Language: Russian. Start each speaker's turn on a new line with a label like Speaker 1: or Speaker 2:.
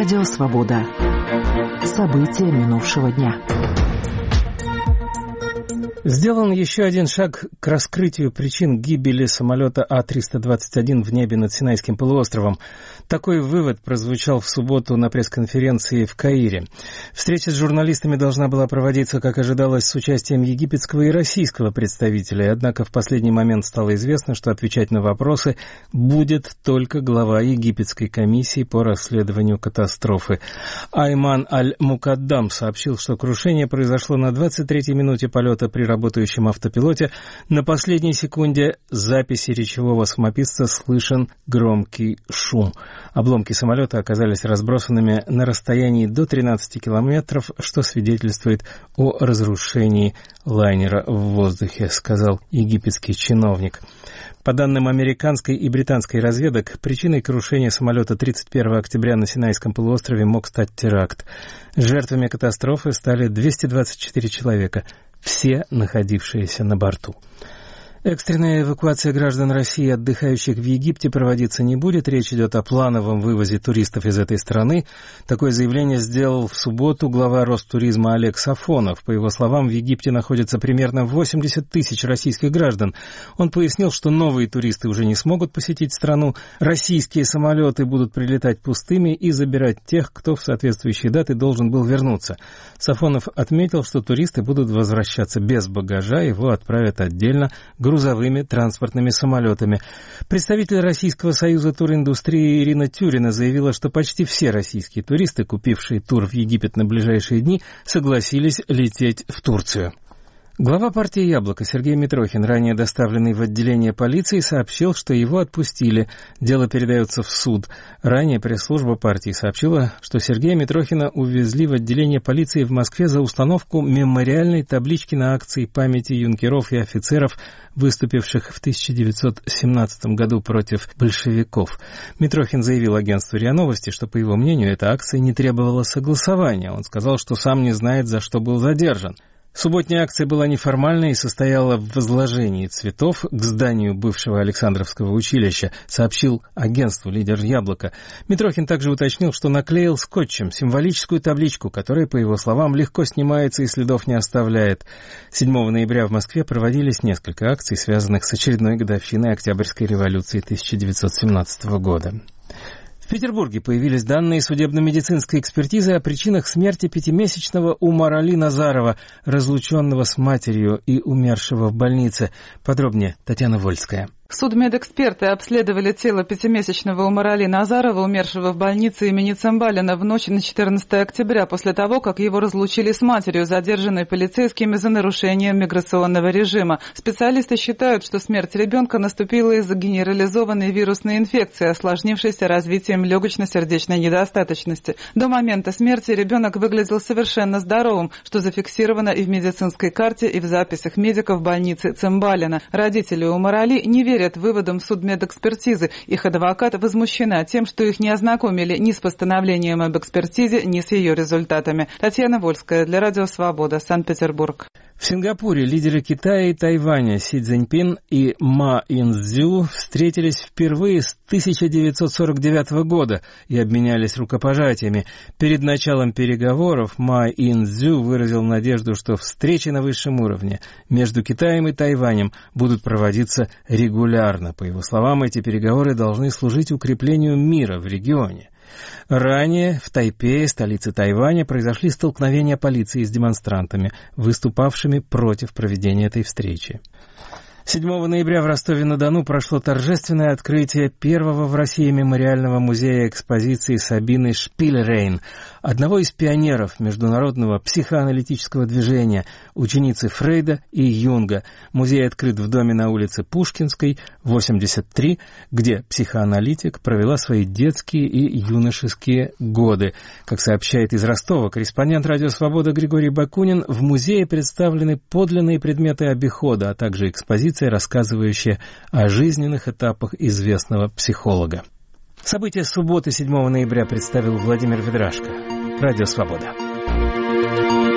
Speaker 1: Радио «Свобода». События минувшего дня.
Speaker 2: Сделан еще один шаг к раскрытию причин гибели самолета А-321 в небе над Синайским полуостровом. Такой вывод прозвучал в субботу на пресс-конференции в Каире. Встреча с журналистами должна была проводиться, как ожидалось, с участием египетского и российского представителей. Однако в последний момент стало известно, что отвечать на вопросы будет только глава египетской комиссии по расследованию катастрофы. Айман Аль-Мукаддам сообщил, что крушение произошло на 23-й минуте полета при работающем автопилоте. На последней секунде записи речевого самописца слышен громкий шум. Обломки самолета оказались разбросанными на расстоянии до 13 километров, что свидетельствует о разрушении лайнера в воздухе, сказал египетский чиновник. По данным американской и британской разведок, причиной крушения самолета 31 октября на Синайском полуострове мог стать теракт. Жертвами катастрофы стали 224 человека, все находившиеся на борту. Экстренная эвакуация граждан России, отдыхающих в Египте, проводиться не будет. Речь идет о плановом вывозе туристов из этой страны. Такое заявление сделал в субботу глава Ростуризма Олег Сафонов. По его словам, в Египте находится примерно 80 тысяч российских граждан. Он пояснил, что новые туристы уже не смогут посетить страну. Российские самолеты будут прилетать пустыми и забирать тех, кто в соответствующие даты должен был вернуться. Сафонов отметил, что туристы будут возвращаться без багажа, его отправят отдельно грузовыми транспортными самолетами. Представитель Российского союза туриндустрии Ирина Тюрина заявила, что почти все российские туристы, купившие тур в Египет на ближайшие дни, согласились лететь в Турцию. Глава партии «Яблоко» Сергей Митрохин, ранее доставленный в отделение полиции, сообщил, что его отпустили. Дело передается в суд. Ранее пресс-служба партии сообщила, что Сергея Митрохина увезли в отделение полиции в Москве за установку мемориальной таблички на акции памяти юнкеров и офицеров, выступивших в 1917 году против большевиков. Митрохин заявил агентству РИА Новости, что, по его мнению, эта акция не требовала согласования. Он сказал, что сам не знает, за что был задержан. Субботняя акция была неформальной и состояла в возложении цветов к зданию бывшего Александровского училища, сообщил агентству лидер «Яблоко». Митрохин также уточнил, что наклеил скотчем символическую табличку, которая, по его словам, легко снимается и следов не оставляет. 7 ноября в Москве проводились несколько акций, связанных с очередной годовщиной Октябрьской революции 1917 года. В Петербурге появились данные судебно-медицинской экспертизы о причинах смерти 5-месячного Умар-Али Назарова, разлученного с матерью и умершего в больнице. Подробнее Татьяна Вольская.
Speaker 3: Судмедэксперты обследовали тело 5-месячного Умар-Али Назарова, умершего в больнице имени Цымбалина в ночь на 14 октября, после того, как его разлучили с матерью, задержанной полицейскими за нарушение миграционного режима. Специалисты считают, что смерть ребенка наступила из-за генерализованной вирусной инфекции, осложнившейся развитием легочно-сердечной недостаточности. До момента смерти ребенок выглядел совершенно здоровым, что зафиксировано и в медицинской карте, и в записях медиков больницы Цымбалина. Родители Умар-Али не верят выводам судмедэкспертизы. Их адвокат возмущена тем, что их не ознакомили ни с постановлением об экспертизе, ни с ее результатами. Татьяна Вольская для Радио «Свобода», Санкт-Петербург.
Speaker 2: В Сингапуре лидеры Китая и Тайваня Си Цзиньпин и Ма Инцзю встретились впервые с 1949 года и обменялись рукопожатиями. Перед началом переговоров Ма Инцзю выразил надежду, что встречи на высшем уровне между Китаем и Тайванем будут проводиться регулярно. По его словам, эти переговоры должны служить укреплению мира в регионе. Ранее в Тайпее, столице Тайваня, произошли столкновения полиции с демонстрантами, выступавшими против проведения этой встречи. 7 ноября в Ростове-на-Дону прошло торжественное открытие первого в России мемориального музея экспозиции Сабины Шпильрейн, одного из пионеров международного психоаналитического движения, ученицы Фрейда и Юнга. Музей открыт в доме на улице Пушкинской, 83, где психоаналитик провела свои детские и юношеские годы. Как сообщает из Ростова корреспондент «Радио Свобода» Григорий Бакунин, в музее представлены подлинные предметы обихода, а также экспозиция, рассказывающая о жизненных этапах известного психолога. События субботы 7 ноября представил Владимир Ведрашко. Радио «Свобода».